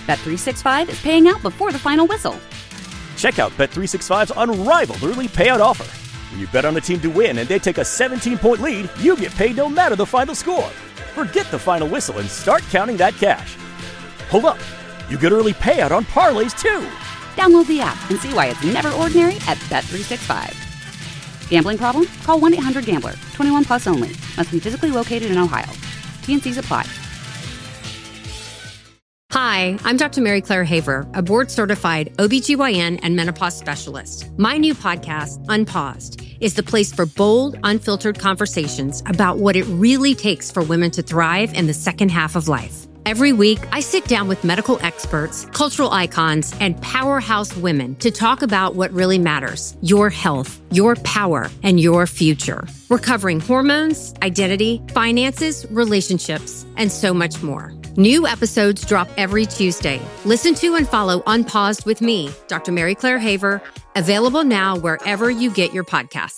Bet365 is paying out before the final whistle. Check out Bet365's unrivaled early payout offer. When you bet on a team to win and they take a 17-point lead, you get paid no matter the final score. Forget the final whistle and start counting that cash. Hold up. You get early payout on parlays, too. Download the app and see why it's never ordinary at Bet365. Gambling problem? Call 1-800-GAMBLER. 21 plus only. Must be physically located in Ohio. T&Cs apply. Hi, I'm Dr. Mary Claire Haver, a board-certified OBGYN and menopause specialist. My new podcast, Unpaused, is the place for bold, unfiltered conversations about what it really takes for women to thrive in the second half of life. Every week, I sit down with medical experts, cultural icons, and powerhouse women to talk about what really matters: your health, your power, and your future. We're covering hormones, identity, finances, relationships, and so much more. New episodes drop every Tuesday. Listen to and follow Unpaused with me, Dr. Mary Claire Haver, available now wherever you get your podcasts.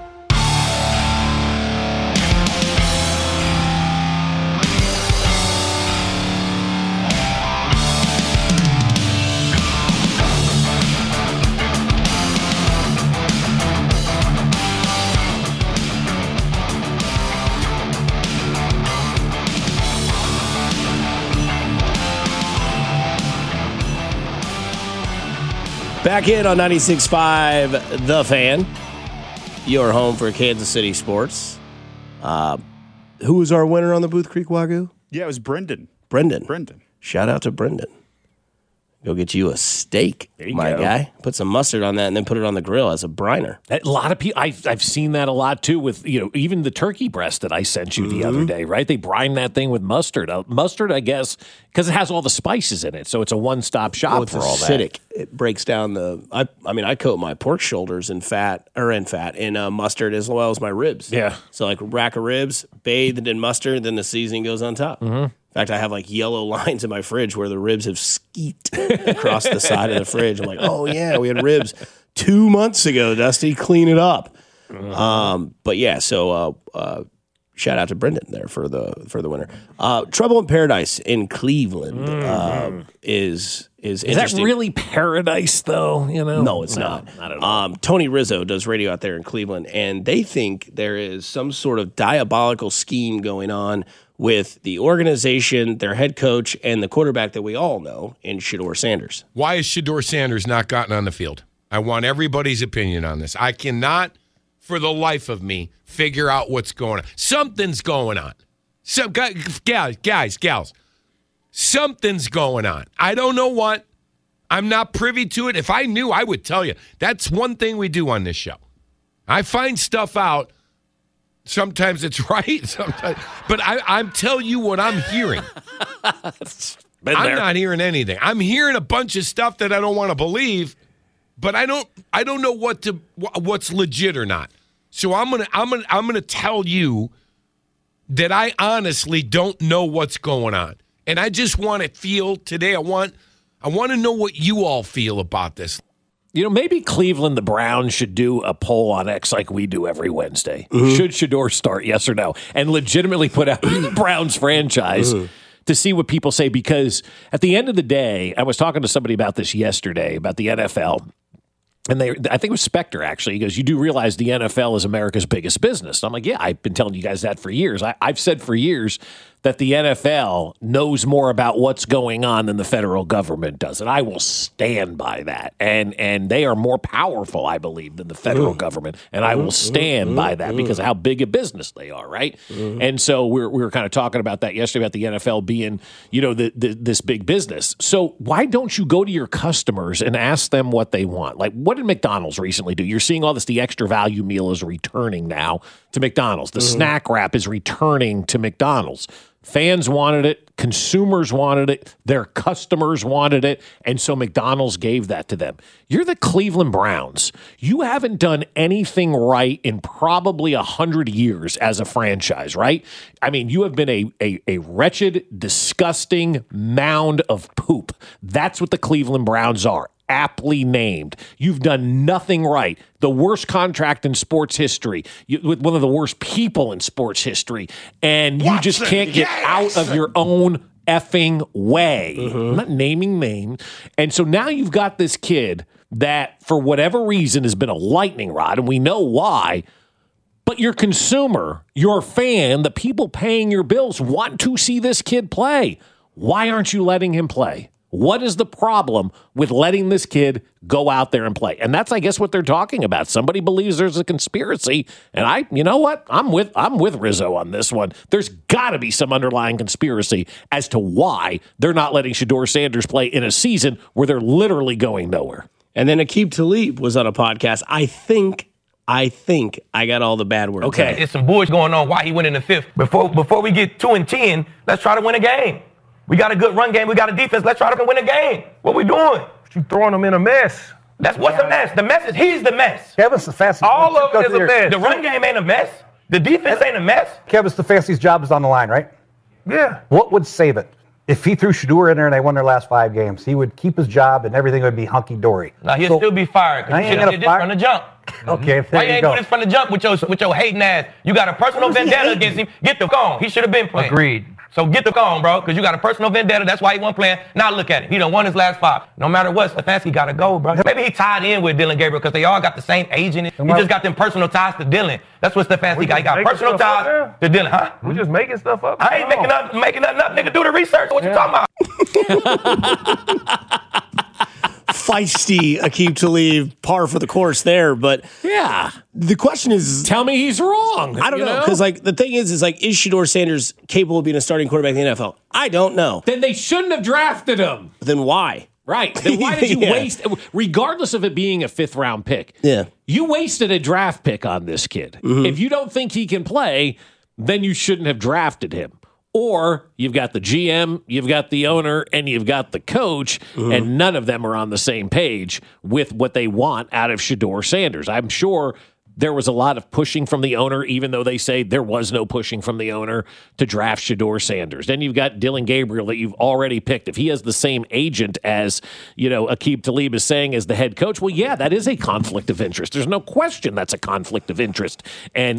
Back in on 96.5 The Fan, your home for Kansas City sports. Who was our winner on the Booth Creek Wagyu? Yeah, it was Brendan. Brendan. Shout out to Brendan. Go get you a steak, my guy. Put some mustard on that and then put it on the grill as a briner. A lot of people, I've seen that a lot too with, even the turkey breast that I sent you the other day, right? They brine that thing with mustard. Mustard, I guess, because it has all the spices in it. So it's a one-stop shop for all acidic. that. It breaks down I coat my pork shoulders in mustard as well as my ribs. Yeah. So like a rack of ribs, bathed in mustard, then the seasoning goes on top. Mm-hmm. In fact, I have like yellow lines in my fridge where the ribs have skeet across the side of the fridge. I'm like, oh yeah, we had ribs 2 months ago, Dusty. Clean it up. But yeah, so shout out to Brendan there for the winner. Trouble in Paradise in Cleveland is interesting. Is that really paradise though? No, it's not at all. Tony Rizzo does radio out there in Cleveland, and they think there is some sort of diabolical scheme going on with the organization, their head coach, and the quarterback that we all know in Shedeur Sanders. Why has Shedeur Sanders not gotten on the field? I want everybody's opinion on this. I cannot, for the life of me, figure out what's going on. Something's going on. Gals, something's going on. I don't know what. I'm not privy to it. If I knew, I would tell you. That's one thing we do on this show. I find stuff out. Sometimes it's right, sometimes, but I'm telling you what I'm hearing. I'm not hearing anything. I'm hearing a bunch of stuff that I don't want to believe, but I don't know what's legit or not. So I'm gonna tell you that I honestly don't know what's going on, and I just want to feel today. I want to know what you all feel about this. Maybe Cleveland, the Browns, should do a poll on X like we do every Wednesday. Mm-hmm. Should Shedeur start, yes or no? And legitimately put out the Browns franchise to see what people say. Because at the end of the day, I was talking to somebody about this yesterday, about the NFL. And I think it was Spectre, actually. He goes, you do realize the NFL is America's biggest business. And I'm like, yeah, I've been telling you guys that for years. I've said for years that the NFL knows more about what's going on than the federal government does. And I will stand by that. And they are more powerful, I believe, than the federal government. And I will stand by that because of how big a business they are, right? And so we were kind of talking about that yesterday, about the NFL being, this big business. So why don't you go to your customers and ask them what they want? Like, what did McDonald's recently do? You're seeing all this. The extra value meal is returning now to McDonald's. The snack wrap is returning to McDonald's. Fans wanted it. Consumers wanted it. Their customers wanted it. And so McDonald's gave that to them. You're the Cleveland Browns. You haven't done anything right in probably 100 years as a franchise, right? I mean, you have been a wretched, disgusting mound of poop. That's what the Cleveland Browns are. Aptly named. You've done nothing right. The worst contract in sports history, with one of the worst people in sports history, and you just can't get out of your own effing way. I'm not naming names. And so now you've got this kid that, for whatever reason, has been a lightning rod, and we know why. But your consumer, your fan, the people paying your bills want to see this kid play. Why aren't you letting him play? What is the problem with letting this kid go out there and play? And that's, I guess, what they're talking about. Somebody believes there's a conspiracy, and you know what? I'm with Rizzo on this one. There's got to be some underlying conspiracy as to why they're not letting Shedeur Sanders play in a season where they're literally going nowhere. And then Aqib Talib was on a podcast. I think I got all the bad words. Okay, it's some bullshit going on. Why he went in the fifth? Before we get 2-10, let's try to win a game. We got a good run game. We got a defense. Let's try to win a game. What we doing? You throwing them in a mess. That's what's a mess. The mess is he's the mess. Kevin Stefanski. All of it is a mess. The run game ain't a mess. The defense ain't a mess. Kevin Stefanski's job is on the line, right? Yeah. What would save it? If he threw Shedeur in there and they won their last 5 games, he would keep his job and everything would be hunky-dory. Now, he'll still be fired because he should have did this from the jump. Okay, why you ain't do this from the jump with your hating ass? You got a personal vendetta against him. Get the phone. He should have been playing. Agreed. So get the phone, bro, because you got a personal vendetta. That's why he wasn't playing. Now look at it. He done won his last 5. No matter what, Stefanski got to go, bro. Maybe he tied in with Dylan Gabriel because they all got the same agent. He just got them personal ties to Dylan. That's what Stefanski got. He got personal ties to Dylan, huh? We just making stuff up. I ain't making nothing up, nigga. Do the research. What you talking about? Feisty Aqib Talib, par for the course there. But yeah, the question is, tell me he's wrong. I don't know, because the thing is Shedeur Sanders capable of being a starting quarterback in the NFL? I don't know. Then they shouldn't have drafted him. Then why? Right. Then why did you waste, regardless of it being a 5th-round pick? Yeah, you wasted a draft pick on this kid. Mm-hmm. If you don't think he can play, then you shouldn't have drafted him. Or you've got the GM, you've got the owner, and you've got the coach, and none of them are on the same page with what they want out of Shedeur Sanders. I'm sure there was a lot of pushing from the owner, even though they say there was no pushing from the owner to draft Shedeur Sanders. Then you've got Dylan Gabriel that you've already picked. If he has the same agent as, Aqib Talib is saying as the head coach, well, yeah, that is a conflict of interest. There's no question that's a conflict of interest and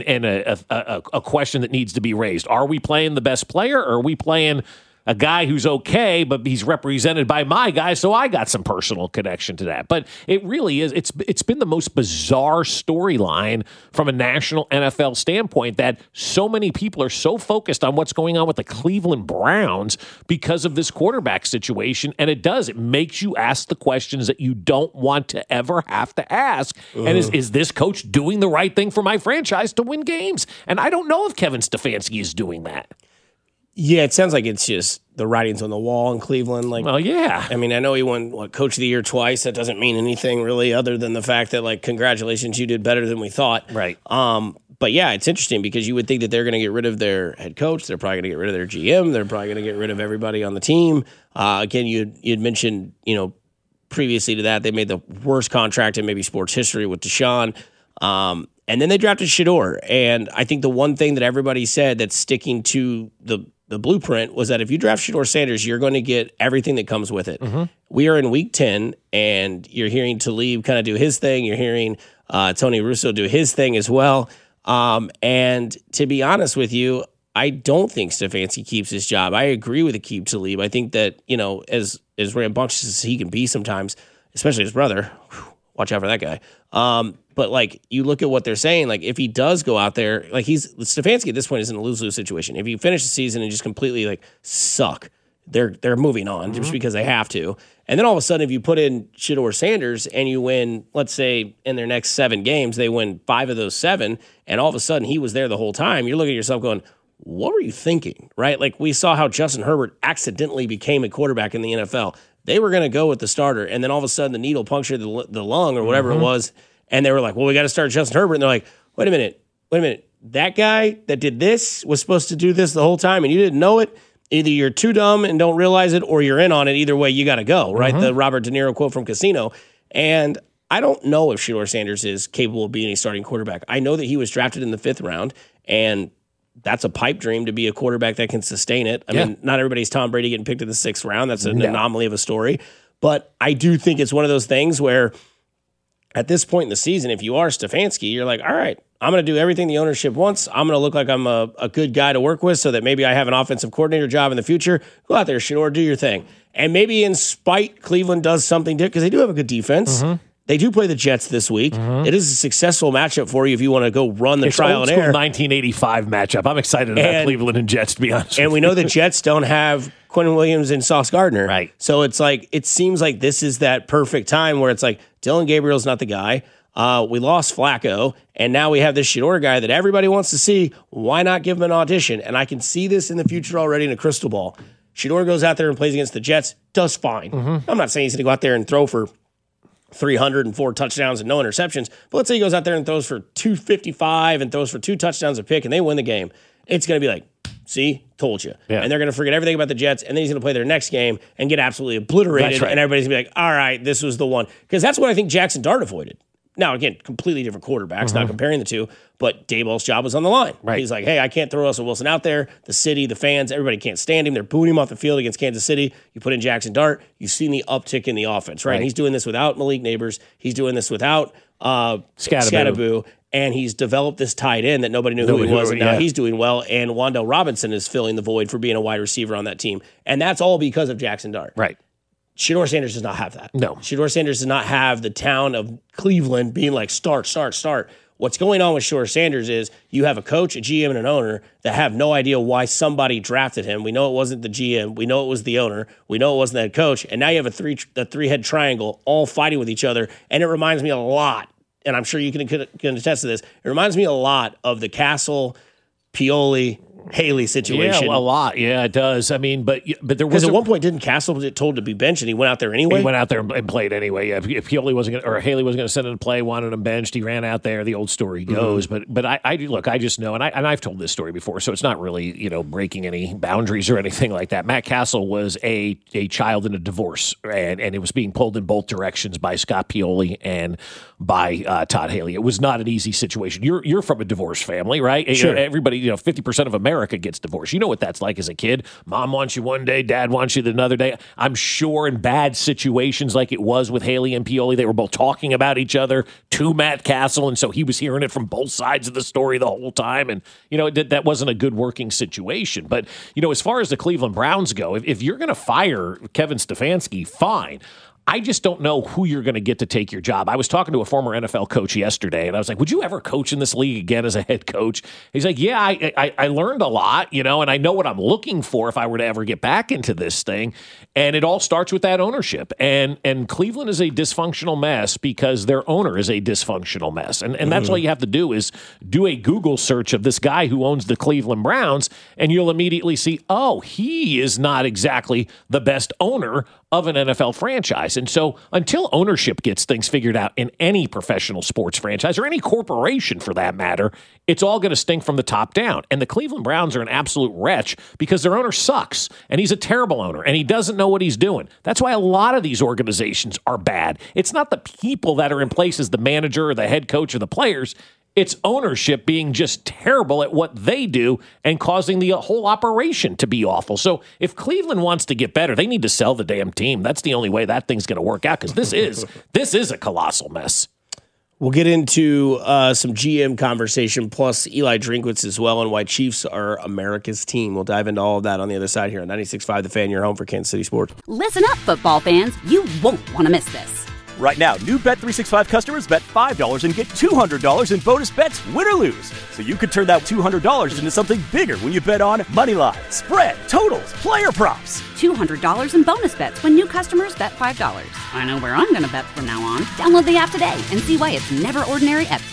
a question that needs to be raised. Are we playing the best player, or are we playing a guy who's okay, but he's represented by my guy, so I got some personal connection to that. But it really is, it's been the most bizarre storyline from a national NFL standpoint that so many people are so focused on what's going on with the Cleveland Browns because of this quarterback situation, and it makes you ask the questions that you don't want to ever have to ask. And is this coach doing the right thing for my franchise to win games? And I don't know if Kevin Stefanski is doing that. Yeah, it sounds like it's just the writing's on the wall in Cleveland. Well, yeah. I mean, I know he won, Coach of the Year twice. That doesn't mean anything really other than the fact that, congratulations, you did better than we thought. Right. But, yeah, it's interesting because you would think that they're going to get rid of their head coach. They're probably going to get rid of their GM. They're probably going to get rid of everybody on the team. Again, you'd mentioned, previously to that, they made the worst contract in maybe sports history with Deshaun. And then they drafted Shedeur. And I think the one thing that everybody said that's sticking to the blueprint was that if you draft Shedeur Sanders, you're going to get everything that comes with it. Mm-hmm. We are in week 10, and you're hearing Talib kind of do his thing. You're hearing Tony Russo do his thing as well. And to be honest with you, I don't think Stefanski keeps his job. I agree with Aqib Talib. I think that, as rambunctious as he can be sometimes, especially his brother, watch out for that guy. But you look at what they're saying, if he does go out there, Stefanski at this point is in a lose-lose situation. If you finish the season and just completely suck, they're moving on just because they have to. And then all of a sudden, if you put in Shedeur Sanders and you win, let's say in their next 7 games, they win 5 of those 7, and all of a sudden he was there the whole time, you're looking at yourself going, what were you thinking, right? We saw how Justin Herbert accidentally became a quarterback in the NFL. They were going to go with the starter, and then all of a sudden the needle punctured the lung or whatever it was, and they were like, well, we got to start Justin Herbert. And they're like, wait a minute. That guy that did this was supposed to do this the whole time, and you didn't know it. Either you're too dumb and don't realize it, or you're in on it. Either way, you got to go, right? The Robert De Niro quote from Casino. And I don't know if Shedeur Sanders is capable of being a starting quarterback. I know that he was drafted in the 5th round, and that's a pipe dream to be a quarterback that can sustain it. I mean, not everybody's Tom Brady getting picked in the 6th round. That's an anomaly of a story. But I do think it's one of those things where at this point in the season, if you are Stefanski, you're like, all right, I'm going to do everything the ownership wants. I'm going to look like I'm a good guy to work with so that maybe I have an offensive coordinator job in the future. Go out there, Shedeur, do your thing. And maybe in spite, Cleveland does something different because they do have a good defense. They do play the Jets this week. It is a successful matchup for you if you want to go run the trial and error. 1985 matchup. I'm excited about Cleveland and Jets, to be honest. And we know the Jets don't have Quentin Williams and Sauce Gardner. Right. So it's like, it seems like this is that perfect time where it's like, Dylan Gabriel's not the guy. We lost Flacco, and now we have this Shedeur guy that everybody wants to see. Why not give him an audition? And I can see this in the future already in a crystal ball. Shedeur goes out there and plays against the Jets, does fine. I'm not saying he's going to go out there and throw for 304 touchdowns and no interceptions, but let's say he goes out there and throws for 255 and throws for 2 touchdowns a pick, and they win the game. It's going to be like, see, told you. Yeah. And they're going to forget everything about the Jets, and then he's going to play their next game and get absolutely obliterated, and everybody's going to be like, all right, this was the one. Because that's what I think Jackson Dart avoided. Now, again, completely different quarterbacks, not comparing the two, but Daboll's job was on the line. Right. He's like, hey, I can't throw Russell Wilson out there. The city, the fans, everybody can't stand him. They're booing him off the field against Kansas City. You put in Jackson Dart, you've seen the uptick in the offense, right? And he's doing this without Malik Neighbors. He's doing this without Scatterboo. And he's developed this tight end that nobody knew who he was, and now he's doing well. And Wan'Dale Robinson is filling the void for being a wide receiver on that team. And that's all because of Jackson Dart. Right. Shedeur Sanders does not have that. No. Shedeur Sanders does not have the town of Cleveland being like, start. What's going on with Shedeur Sanders is you have a coach, a GM, and an owner that have no idea why somebody drafted him. We know it wasn't the GM. We know it was the owner. We know it wasn't the head coach. And now you have a three-head triangle all fighting with each other. And it reminds me a lot, and I'm sure you can attest to this, it reminds me a lot of the Castle, Pioli, Haley situation. Yeah, a lot. Yeah, it does. I mean, but there was because at one point didn't Castle get told to be benched and he went out there anyway? He went out there and played anyway. Yeah, if Pioli wasn't going or Haley wasn't going to send him to play, wanted him benched, he ran out there. The old story goes. But I look, I just know, and I've told this story before, so it's not really breaking any boundaries or anything like that. Matt Castle was a child in a divorce, and it was being pulled in both directions by Scott Pioli and by Todd Haley. It was not an easy situation. You're from a divorced family, right? Sure. Everybody, 50% of America gets divorced. You know what that's like as a kid. Mom wants you one day, dad wants you the another day. I'm sure in bad situations like it was with Haley and Pioli, they were both talking about each other to Matt Castle, and so he was hearing it from both sides of the story the whole time, and that wasn't a good working situation. But as far as the Cleveland Browns go, if you're going to fire Kevin Stefanski, fine. I just don't know who you're going to get to take your job. I was talking to a former NFL coach yesterday, and I was like, would you ever coach in this league again as a head coach? He's like, yeah, I learned a lot, and I know what I'm looking for if I were to ever get back into this thing. And it all starts with that ownership. And Cleveland is a dysfunctional mess because their owner is a dysfunctional mess. And that's all you have to do is do a Google search of this guy who owns the Cleveland Browns, and you'll immediately see, oh, he is not exactly the best owner of an NFL franchise. And so until ownership gets things figured out in any professional sports franchise or any corporation for that matter, it's all going to stink from the top down. And the Cleveland Browns are an absolute wretch because their owner sucks and he's a terrible owner and he doesn't know what he's doing. That's why a lot of these organizations are bad. It's not the people that are in place as the manager or the head coach or the players. It's ownership being just terrible at what they do and causing the whole operation to be awful. So if Cleveland wants to get better, they need to sell the damn team. That's the only way that thing's going to work out because this is a colossal mess. We'll get into some GM conversation plus Eli Drinkwitz as well and why Chiefs are America's team. We'll dive into all of that on the other side here on 96.5 The Fan, your home for Kansas City sports. Listen up, football fans. You won't want to miss this. Right now, new Bet365 customers bet $5 and get $200 in bonus bets, win or lose. So you could turn that $200 into something bigger when you bet on Moneyline, spread, totals, player props. $200 in bonus bets when new customers bet $5. I know where I'm going to bet from now on. Download the app today and see why it's never ordinary at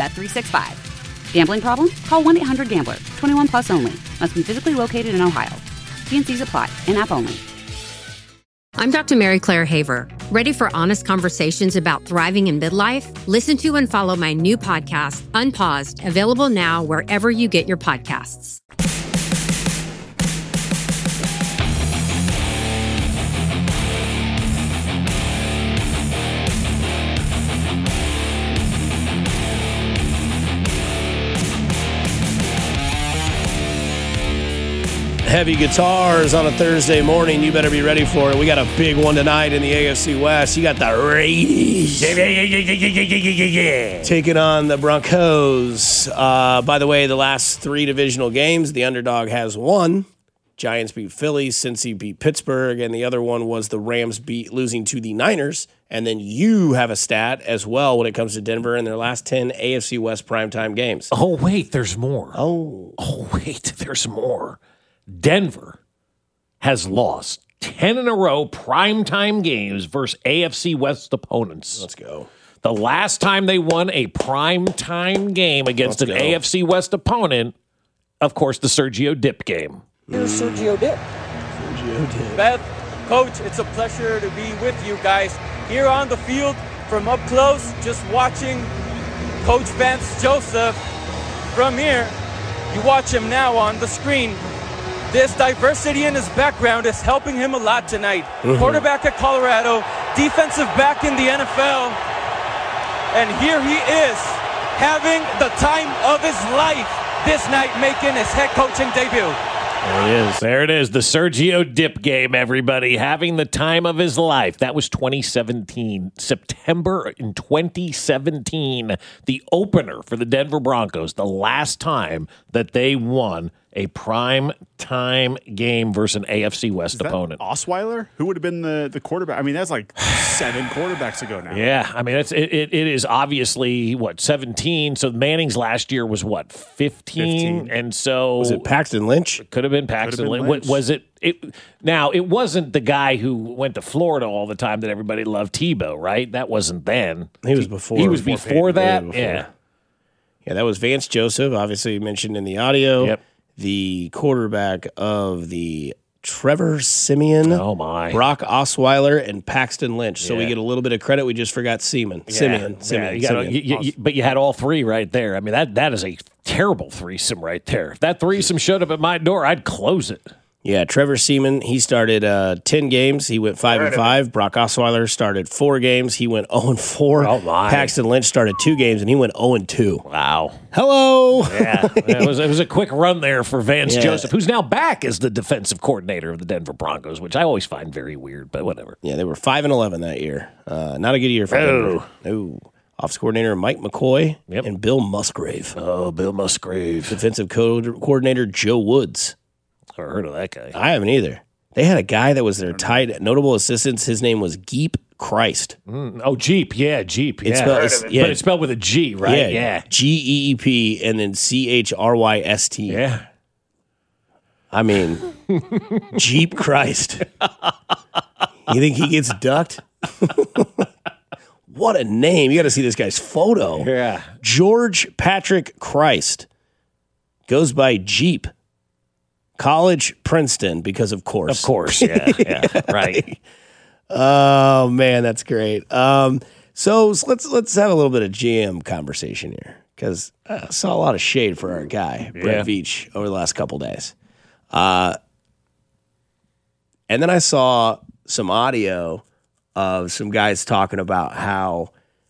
Bet365. Gambling problem? Call 1-800-GAMBLER. 21 plus only. Must be physically located in Ohio. T&Cs apply. In-app only. I'm Dr. Mary Claire Haver. Ready for honest conversations about thriving in midlife? Listen to and follow my new podcast, Unpaused, available now wherever you get your podcasts. Heavy guitars on a Thursday morning. You better be ready for it. We got a big one tonight in the AFC West. You got the Raiders taking on the Broncos. By the way, the last 3 divisional games, the underdog has won. Giants beat Philly, Cincy beat Pittsburgh, and the other one was the Rams losing to the Niners. And then you have a stat as well when it comes to Denver in their last 10 AFC West primetime games. Oh, wait, there's more. Oh, wait, there's more. Denver has lost 10 in a row primetime games versus AFC West opponents. Let's go. The last time they won a primetime game against an AFC West opponent, of course, the Sergio Dip game. Here's Sergio Dip. Beth, Coach, it's a pleasure to be with you guys here on the field from up close, just watching Coach Vance Joseph from here. You watch him now on the screen. This diversity in his background is helping him a lot tonight. Quarterback at Colorado, defensive back in the NFL, and here he is having the time of his life this night, making his head coaching debut. There it is. There it is. The Sergio Dip game, everybody. Having the time of his life. That was 2017. September in 2017. The opener for the Denver Broncos. The last time that they won a prime time game versus an AFC West opponent. Osweiler? Who would have been the quarterback? I mean, that's like 7 quarterbacks ago now. Yeah, I mean, it is obviously, 17? So Manning's last year was, 15? And so... Was it Paxton Lynch? Could have been Paxton Lynch. Was it? Now, it wasn't the guy who went to Florida all the time that everybody loved, Tebow, right? That wasn't then. He was before. He was before that? Yeah. Yeah, that was Vance Joseph, obviously mentioned in the audio. Yep. The quarterback of the Trevor Siemian, Brock Osweiler, and Paxton Lynch. So we get a little bit of credit. We just forgot Siemian. Siemian. But you had all 3 right there. I mean, that is a terrible threesome right there. If that threesome showed up at my door, I'd close it. Yeah, Trevor Siemian, he started 10 games. He went 5-5. Brock Osweiler started 4 games. He went 0-4. Oh, my. Paxton Lynch started 2 games, and he went 0-2. Wow. Hello. Yeah, it was a quick run there for Vance Joseph, who's now back as the defensive coordinator of the Denver Broncos, which I always find very weird, but whatever. Yeah, they were 5-11 that year. Not a good year for Denver. No. Offensive coordinator Mike McCoy and Bill Musgrave. Oh, Bill Musgrave. Defensive coordinator Joe Woods. Never heard of that guy. I haven't either. They had a guy that was their tight notable assistant. His name was Geep Christ. Oh, Jeep. Yeah, Jeep. It's But it's spelled with a G, right? Yeah. Geep and then Chryst. Yeah. I mean, Jeep Christ. You think he gets ducked? What a name. You got to see this guy's photo. Yeah. George Patrick Christ goes by Jeep. College, Princeton, because of course. Of course, yeah, right. Oh man, that's great. So let's have a little bit of GM conversation here because I saw a lot of shade for our guy Brett Veach over the last couple days, and then I saw some audio of some guys talking about how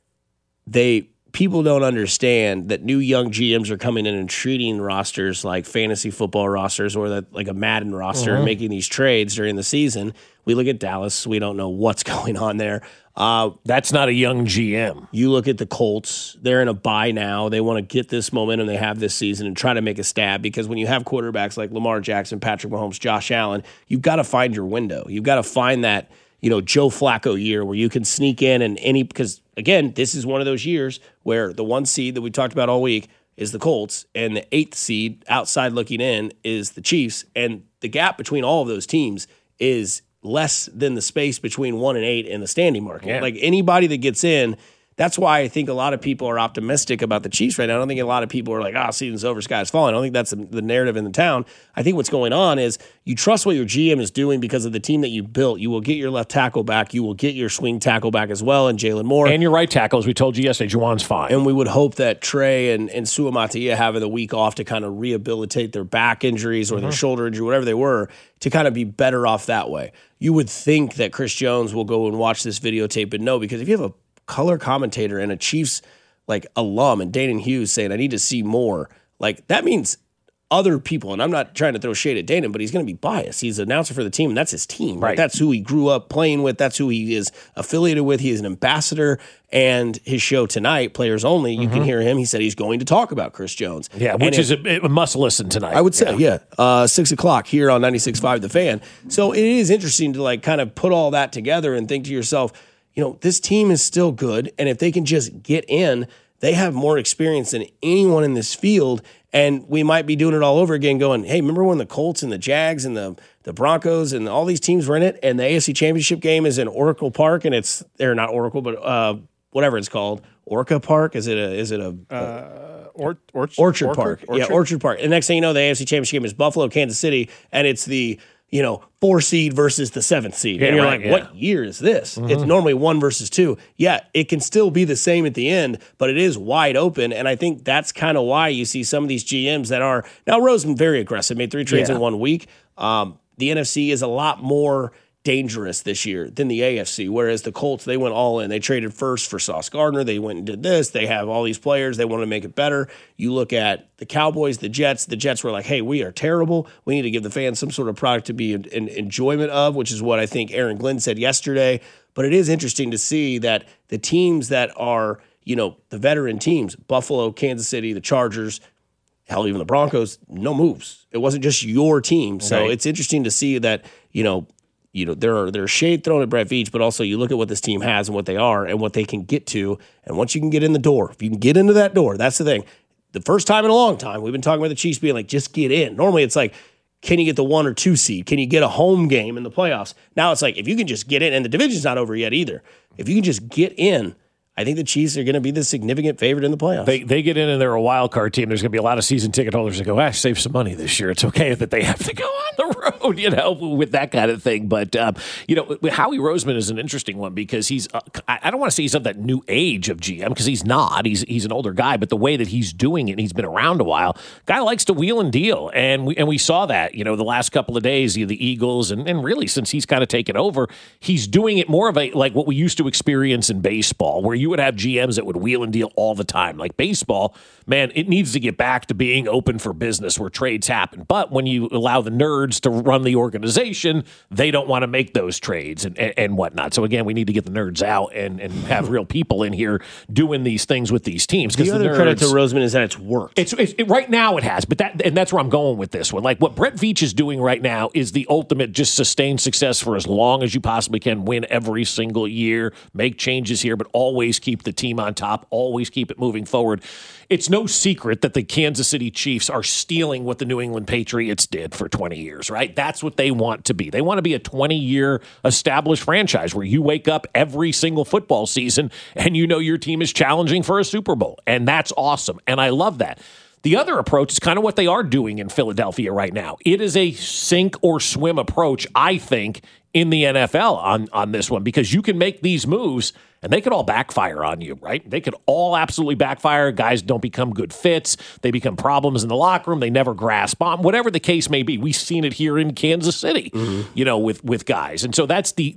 people don't understand that new young GMs are coming in and treating rosters like fantasy football rosters or like a Madden roster and making these trades during the season. We look at Dallas. We don't know what's going on there. That's not a young GM. You look at the Colts. They're in a bye now. They want to get this momentum they have this season and try to make a stab because when you have quarterbacks like Lamar Jackson, Patrick Mahomes, Josh Allen, you've got to find your window. You've got to find that, Joe Flacco year where you can sneak in and because again, this is one of those years where the 1 seed that we talked about all week is the Colts and the 8th seed outside looking in is the Chiefs. And the gap between all of those teams is less than the space between 1 and 8 in the standing market. Yeah. Like anybody that gets in, that's why I think a lot of people are optimistic about the Chiefs right now. I don't think a lot of people are like, season's over, sky's falling. I don't think that's the narrative in the town. I think what's going on is you trust what your GM is doing because of the team that you built. You will get your left tackle back. You will get your swing tackle back as well, and Jalen Moore. And your right tackle, as we told you yesterday, Juwan's fine. And we would hope that Trey and Suamatia having the week off to kind of rehabilitate their back injuries or their shoulder injury, whatever they were, to kind of be better off that way. You would think that Chris Jones will go and watch this videotape, but no, because if you have a color commentator and a Chiefs alum and Danon Hughes saying I need to see more, that means other people, and I'm not trying to throw shade at Dana, but he's going to be biased. He's an announcer for the team, and that's his team. Right? That's who he grew up playing with. That's who he is affiliated with. He is an ambassador. And his show tonight, Players Only, you can hear him. He said he's going to talk about Chris Jones. Yeah, which is a must listen tonight. I would say, 6 o'clock here on 96.5 The Fan. So it is interesting to like kind of put all that together and think to yourself, this team is still good. And if they can just get in, they have more experience than anyone in this field. And we might be doing it all over again going, hey, remember when the Colts and the Jags and the Broncos and all these teams were in it, and the AFC Championship game is in Oracle Park, and they're not Oracle, but whatever it's called, Orca Park? Orchard Park. Yeah, Orchard Park. And next thing you know, the AFC Championship game is Buffalo, Kansas City, and it's the 4 seed versus the 7th seed. Yeah, and you're what year is this? It's normally 1 versus 2. Yeah, it can still be the same at the end, but it is wide open. And I think that's kind of why you see some of these GMs that are now Roseman very aggressive, made 3 trades in 1 week. The NFC is a lot more dangerous this year than the AFC, whereas the Colts, they went all in. They traded first for Sauce Gardner. They went and did this. They have all these players. They want to make it better. You look at the Cowboys, the Jets. The Jets were like, hey, we are terrible. We need to give the fans some sort of product to be in enjoyment of, which is what I think Aaron Glenn said yesterday. But it is interesting to see that the teams that are, the veteran teams, Buffalo, Kansas City, the Chargers, hell, even the Broncos, no moves. It wasn't just your team. So it's interesting to see that, there's shade thrown at Brett Veach, but also you look at what this team has and what they are and what they can get to. And once you can get in the door, if you can get into that door, that's the thing. The first time in a long time, we've been talking about the Chiefs being like, just get in. Normally it's like, can you get the 1 or 2 seed? Can you get a home game in the playoffs? Now it's like, if you can just get in, and the division's not over yet either. If you can just get in, I think the Chiefs are going to be the significant favorite in the playoffs. They get in and they're a wild card team. There's going to be a lot of season ticket holders that go, save some money this year. It's okay that they have to go on the road, with that kind of thing. But, Howie Roseman is an interesting one because he's, I don't want to say he's of that new age of GM because he's not. He's an older guy, but the way that he's doing it, and he's been around a while, guy likes to wheel and deal. And we saw that, the last couple of days, the Eagles, and really since he's kind of taken over, he's doing it more of like what we used to experience in baseball, where you would have GMs that would wheel and deal all the time. Like baseball, man, it needs to get back to being open for business where trades happen. But when you allow the nerds to run the organization, they don't want to make those trades and whatnot. So again, we need to get the nerds out and have real people in here doing these things with these teams. The other credit to Roseman is that it's worked. It's right now it has, but that's where I'm going with this one. Like what Brett Veach is doing right now is the ultimate just sustained success for as long as you possibly can, win every single year, make changes here, but always keep the team on top, always keep it moving forward. It's no secret that the Kansas City Chiefs are stealing what the New England Patriots did for 20 years, right? That's what they want to be. They want to be a 20-year established franchise where you wake up every single football season and your team is challenging for a Super Bowl. And that's awesome. And I love that. The other approach is kind of what they are doing in Philadelphia right now. It is a sink or swim approach, I think, in the NFL on this one, because you can make these moves and they could all backfire on you, right? They could all absolutely backfire. Guys don't become good fits. They become problems in the locker room. They never grasp on, whatever the case may be. We've seen it here in Kansas City, with guys. And so that's the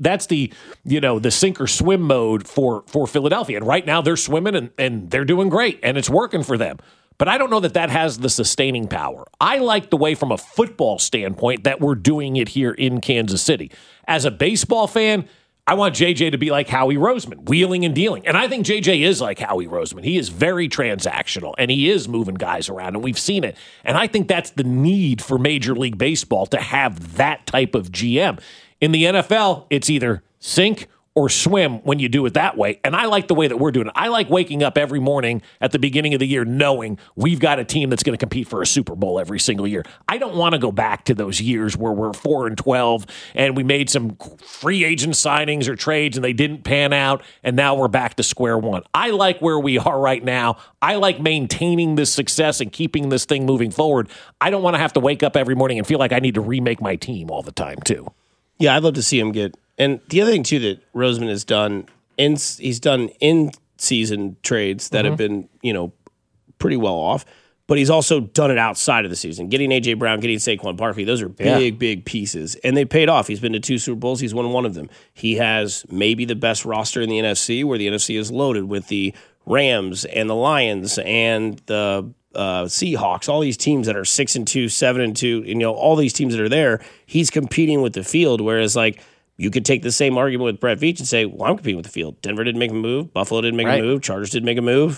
the sink or swim mode for Philadelphia. And right now they're swimming and they're doing great and it's working for them. But I don't know that has the sustaining power. I like the way from a football standpoint that we're doing it here in Kansas City. As a baseball fan, I want JJ to be like Howie Roseman, wheeling and dealing. And I think JJ is like Howie Roseman. He is very transactional, and he is moving guys around, and we've seen it. And I think that's the need for Major League Baseball to have that type of GM. In the NFL, it's either sink or swim when you do it that way. And I like the way that we're doing it. I like waking up every morning at the beginning of the year knowing we've got a team that's going to compete for a Super Bowl every single year. I don't want to go back to those years where we're 4-12 and we made some free agent signings or trades and they didn't pan out and now we're back to square one. I like where we are right now. I like maintaining this success and keeping this thing moving forward. I don't want to have to wake up every morning and feel like I need to remake my team all the time too. Yeah, I'd love to see him get. And the other thing too that Roseman has done, he's done in-season trades that have been, pretty well off, but he's also done it outside of the season. Getting A.J. Brown, getting Saquon Barkley, those are big pieces, and they paid off. He's been to 2 Super Bowls. He's won one of them. He has maybe the best roster in the NFC, where the NFC is loaded with the Rams and the Lions and the Seahawks, all these teams that are 6-2, 7-2, and all these teams that are there, he's competing with the field. Whereas like you could take the same argument with Brett Veach and say, well, I'm competing with the field. Denver didn't make a move. Buffalo didn't make a move. Chargers didn't make a move.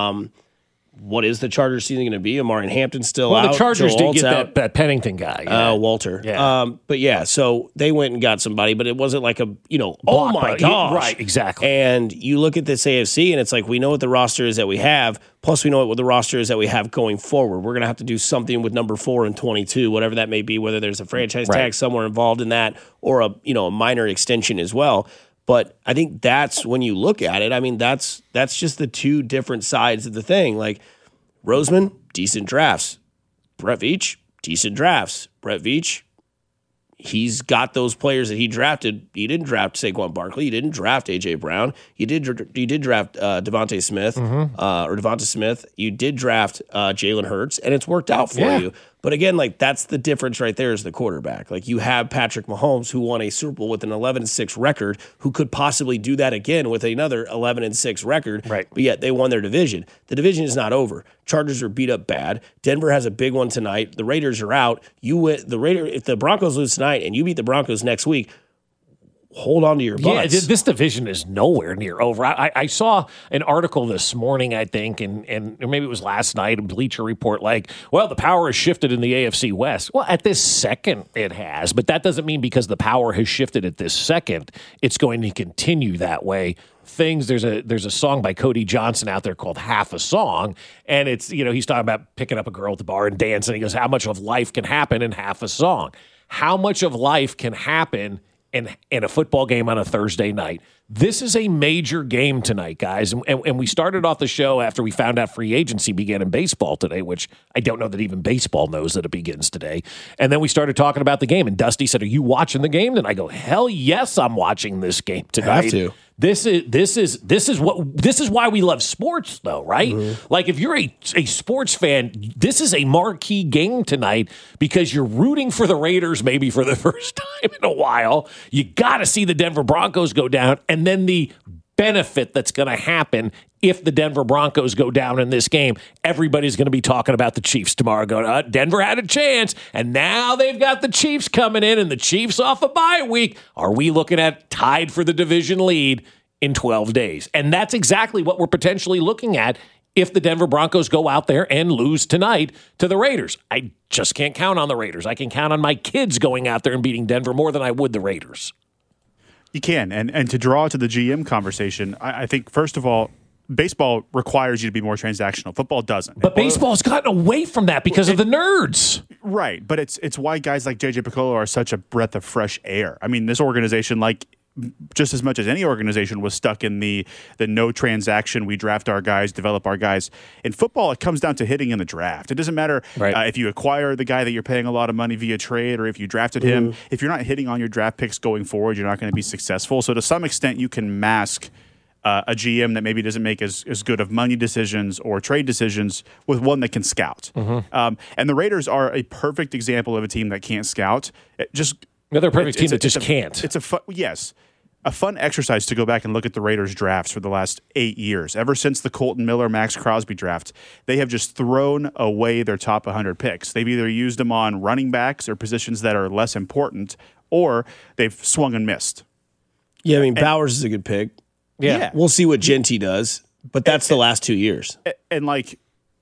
What is the Chargers season going to be? Amari Hampton's still out. Well, the Chargers Joel did get out. that Pennington guy. Walter. Yeah. But yeah, so they went and got somebody, but it wasn't like oh my gosh. Right, exactly. And you look at this AFC and it's like, we know what the roster is that we have, plus we know what the roster is that we have going forward. We're going to have to do something with number 4 and 22, whatever that may be, whether there's a franchise tag somewhere involved in that or a minor extension as well. But I think that's when you look at it. I mean, that's just the two different sides of the thing. Like Roseman, decent drafts. Brett Veach, decent drafts. Brett Veach, he's got those players that he drafted. He didn't draft Saquon Barkley. He didn't draft A.J. Brown. He did draft Devontae Smith or Devonta Smith. You did draft Jalen Hurts, and it's worked out for you. But again, like that's the difference right there is the quarterback. Like you have Patrick Mahomes, who won a Super Bowl with an 11-6 record, who could possibly do that again with another 11-6 record. Right. But yet they won their division. The division is not over. Chargers are beat up bad. Denver has a big one tonight. The Raiders are out. If the Broncos lose tonight and you beat the Broncos next week, hold on to your butts. Yeah, this division is nowhere near over. I saw an article this morning, I think, and maybe it was last night, a Bleacher Report, like, well, the power has shifted in the AFC West. Well, at this second it has, but that doesn't mean because the power has shifted at this second, it's going to continue that way. There's a song by Cody Johnson out there called Half a Song, and it's, he's talking about picking up a girl at the bar and dancing. He goes, how much of life can happen in half a song? How much of life can happen in a football game on a Thursday night? This is a major game tonight, guys. And we started off the show after we found out free agency began in baseball today, which I don't know that even baseball knows that it begins today. And then we started talking about the game, and Dusty said, "Are you watching the game?" And I go, "Hell yes, I'm watching this game tonight." Have to. This is why we love sports, though, right? Mm-hmm. Like if you're a sports fan, this is a marquee game tonight because you're rooting for the Raiders maybe for the first time in a while. You got to see the Denver Broncos go down, and then the benefit that's going to happen if the Denver Broncos go down in this game. Everybody's going to be talking about the Chiefs tomorrow, going, Denver had a chance, and now they've got the Chiefs coming in, and the Chiefs off a bye week. Are we looking at tied for the division lead in 12 days? And that's exactly what we're potentially looking at if the Denver Broncos go out there and lose tonight to the Raiders. I just can't count on the Raiders. I can count on my kids going out there and beating Denver more than I would the Raiders. You can. And to draw to the GM conversation, I think, first of all, baseball requires you to be more transactional. Football doesn't. But baseball's gotten away from that because of the nerds. Right. But it's why guys like J.J. Piccolo are such a breath of fresh air. I mean, this organization, like just as much as any organization, was stuck in the no transaction. We draft our guys, develop our guys. In football, it comes down to hitting in the draft. It doesn't matter if you acquire the guy that you're paying a lot of money via trade or if you drafted him. If you're not hitting on your draft picks going forward, you're not going to be successful. So to some extent, you can mask a GM that maybe doesn't make as good of money decisions or trade decisions with one that can scout. And the Raiders are a perfect example of a team that can't scout. Another perfect team that just can't. It's a fun exercise to go back and look at the Raiders drafts for the last 8 years. Ever since the Colton Miller, Max Crosby draft, they have just thrown away their top 100 picks. They've either used them on running backs or positions that are less important, or they've swung and missed. Yeah, I mean, Bowers is a good pick. Yeah. We'll see what Genty does, but that's the last 2 years. And like,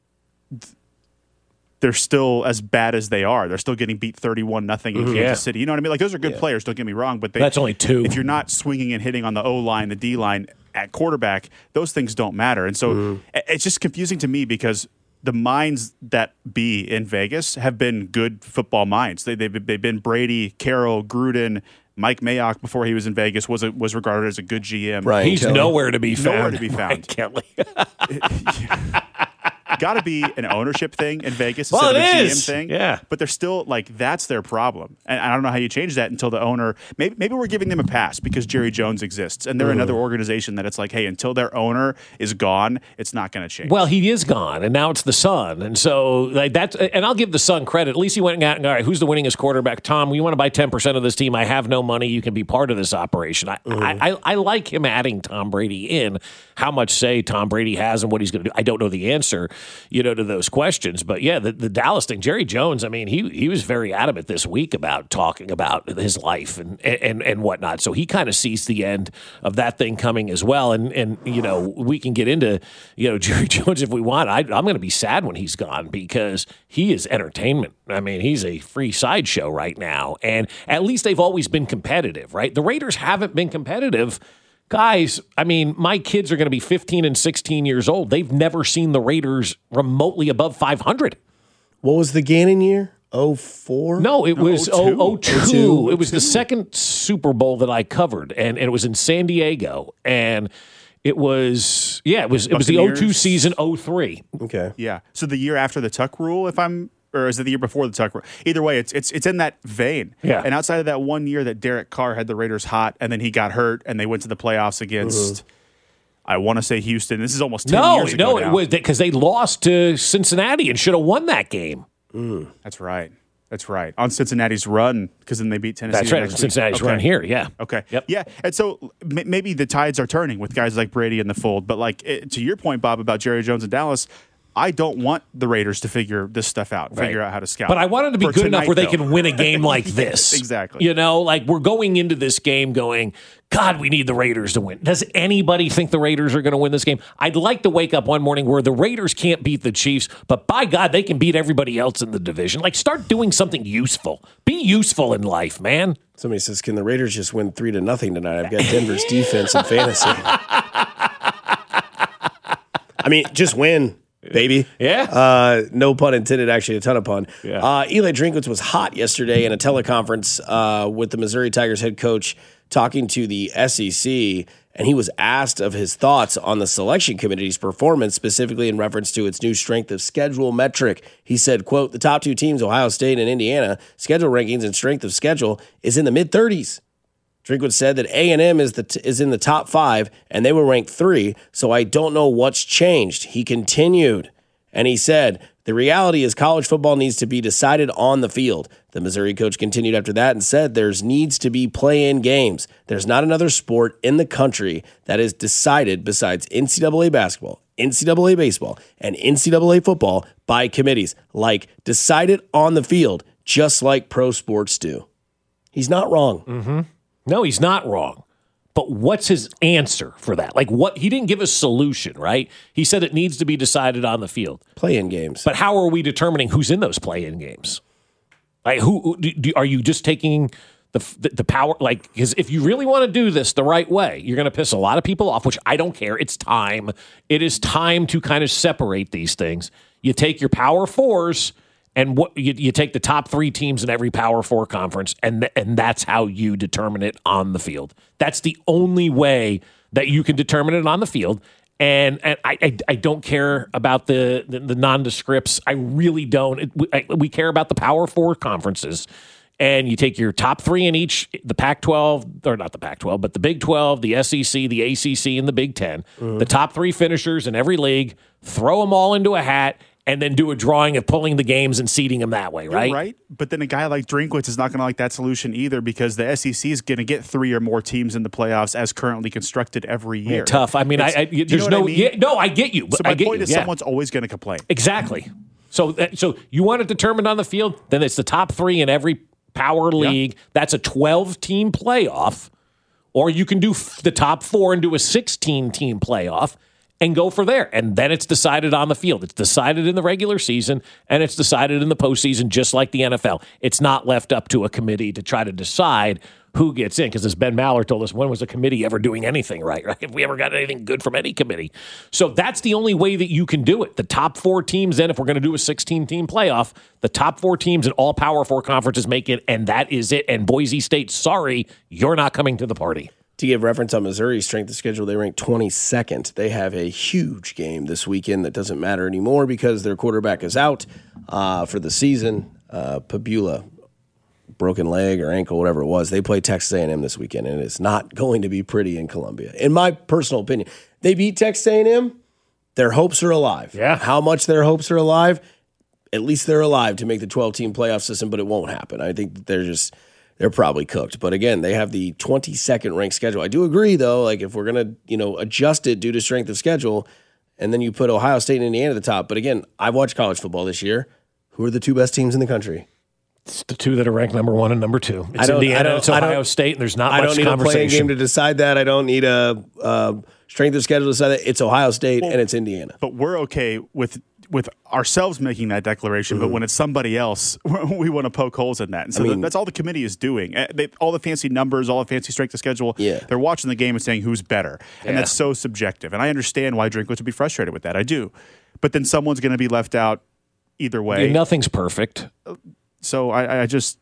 they're still as bad as they are. They're still getting beat 31-0 in Kansas City. You know what I mean? Like, those are good players, don't get me wrong, but that's only 2. If you're not swinging and hitting on the O-line, the D-line at quarterback, those things don't matter. And so it's just confusing to me because the minds that be in Vegas have been good football minds. They've been Brady, Carroll, Gruden. Mike Mayock, before he was in Vegas, was regarded as a good GM. Right. He's nowhere to be found. Nowhere to be found. Kelly. Got to be an ownership thing in Vegas Well, instead of it a is. GM thing. Yeah. But they're still, like, that's their problem. And I don't know how you change that until the owner, maybe we're giving them a pass because Jerry Jones exists. And they're another organization that it's like, hey, until their owner is gone, it's not going to change. Well, he is gone, and now it's the son. And so like that's, and I'll give the son credit. At least he went and got, all right, who's the winningest quarterback? Tom, you want to buy 10% of this team? I have no money. You can be part of this operation. I like him adding Tom Brady in. How much say Tom Brady has and what he's going to do, I don't know the answer. to those questions. But yeah, the Dallas thing, Jerry Jones, I mean, he was very adamant this week about talking about his life and whatnot. So he kind of sees the end of that thing coming as well. And we can get into, Jerry Jones if we want. I'm going to be sad when he's gone because he is entertainment. I mean, he's a free sideshow right now. And at least they've always been competitive, right? The Raiders haven't been competitive. Guys, I mean, my kids are going to be 15 and 16 years old. They've never seen the Raiders remotely above 500. What was the Gannon year? 04? No, it was 02. 02. It was the second Super Bowl that I covered, and it was in San Diego. And it was the 02 season, 03. Okay. Yeah. So the year after the Tuck rule, or is it the year before the Tuck rule? Either way, it's in that vein. Yeah. And outside of that one year that Derek Carr had the Raiders hot, and then he got hurt, and they went to the playoffs against, I want to say Houston. This is almost 10 years ago No, it was because they lost to Cincinnati and should have won that game. That's right. On Cincinnati's run, because then they beat Tennessee. That's right. next week. Cincinnati's run here, yeah. Okay. Yep. Yeah. And so maybe the tides are turning with guys like Brady in the fold. But to your point, Bob, about Jerry Jones and Dallas, I don't want the Raiders to figure this stuff out, figure out how to scout. But I want them to be For good enough tonight, where they though. can win a game like this. Exactly. We're going into this game going, God, we need the Raiders to win. Does anybody think the Raiders are going to win this game? I'd like to wake up one morning where the Raiders can't beat the Chiefs, but by God, they can beat everybody else in the division. Like, start doing something useful. Be useful in life, man. Somebody says, can the Raiders just win 3-0 tonight? I've got Denver's defense in fantasy. I mean, just win, baby. Yeah. No pun intended, actually, a ton of pun. Yeah. Eli Drinkwitz was hot yesterday in a teleconference with the Missouri Tigers head coach talking to the SEC, and he was asked of his thoughts on the selection committee's performance, specifically in reference to its new strength of schedule metric. He said, quote, the top two teams, Ohio State and Indiana, schedule rankings and strength of schedule is in the mid-30s. Drinkwitz said that A&M is in the top 5, and they were ranked 3, so I don't know what's changed. He continued, and he said, the reality is college football needs to be decided on the field. The Missouri coach continued after that and said there's needs to be play-in games. There's not another sport in the country that is decided besides NCAA basketball, NCAA baseball, and NCAA football by committees, like decided on the field, just like pro sports do. He's not wrong. Mm-hmm. No, he's not wrong. But what's his answer for that? Like, what? He didn't give a solution, right? He said it needs to be decided on the field. Play-in games. But how are we determining who's in those play-in games? Like, are you just taking the power? Like, because if you really want to do this the right way, you're going to piss a lot of people off, which I don't care. It's time. It is time to kind of separate these things. You take your Power Fours, and what you take the top 3 teams in every Power 4 conference, and that's how you determine it on the field. That's the only way that you can determine it on the field. And I don't care about the nondescripts. I really don't. We care about the Power 4 conferences. And you take your top 3 in each, the Pac-12, or not the Pac-12, but the Big 12, the SEC, the ACC, and the Big 10. Mm-hmm. The top 3 finishers in every league, throw them all into a hat, and then do a drawing of pulling the games and seeding them that way, right? You're right. But then a guy like Drinkwitz is not going to like that solution either, because the SEC is going to get 3 or more teams in the playoffs as currently constructed every year. Yeah, tough. I mean, there's no. I mean? Yeah, no, I get you. So my point is, someone's always going to complain. Exactly. So you want it determined on the field? Then it's the top 3 in every power league. Yeah. That's a 12-team playoff. Or you can do the top 4 and do a 16-team playoff and go for there. And then it's decided on the field. It's decided in the regular season, and it's decided in the postseason, just like the NFL. It's not left up to a committee to try to decide who gets in, because as Ben Maller told us, when was a committee ever doing anything right? If we ever got anything good from any committee. So that's the only way that you can do it. The top 4 teams, then, if we're going to do a 16-team playoff, the top 4 teams in all Power 4 conferences make it, and that is it. And Boise State, sorry, you're not coming to the party. To give reference on Missouri's strength of schedule, they rank 22nd. They have a huge game this weekend that doesn't matter anymore because their quarterback is out for the season. Pabula, broken leg or ankle, whatever it was. They play Texas A&M this weekend, and it's not going to be pretty in Columbia. In my personal opinion, they beat Texas A&M, their hopes are alive. Yeah. How much their hopes are alive? At least they're alive to make the 12-team playoff system, but it won't happen. I think that they're probably cooked. But again, they have the 22nd ranked schedule. I do agree, though, like if we're going to, adjust it due to strength of schedule, and then you put Ohio State and Indiana at the top. But again, I've watched college football this year. Who are the two best teams in the country? It's the two that are ranked number 1 and number 2. It's Indiana, it's Ohio State, and there's not much conversation. I don't need a playing game to decide that. I don't need a strength of schedule to decide that. It's Ohio State and it's Indiana. But we're okay with ourselves making that declaration, but when it's somebody else, we want to poke holes in that. And so that's all the committee is doing. All the fancy numbers, all the fancy strength of schedule, they're watching the game and saying who's better. And that's so subjective. And I understand why Drinkwitz would be frustrated with that. I do. But then someone's going to be left out either way. Yeah, nothing's perfect. So I just,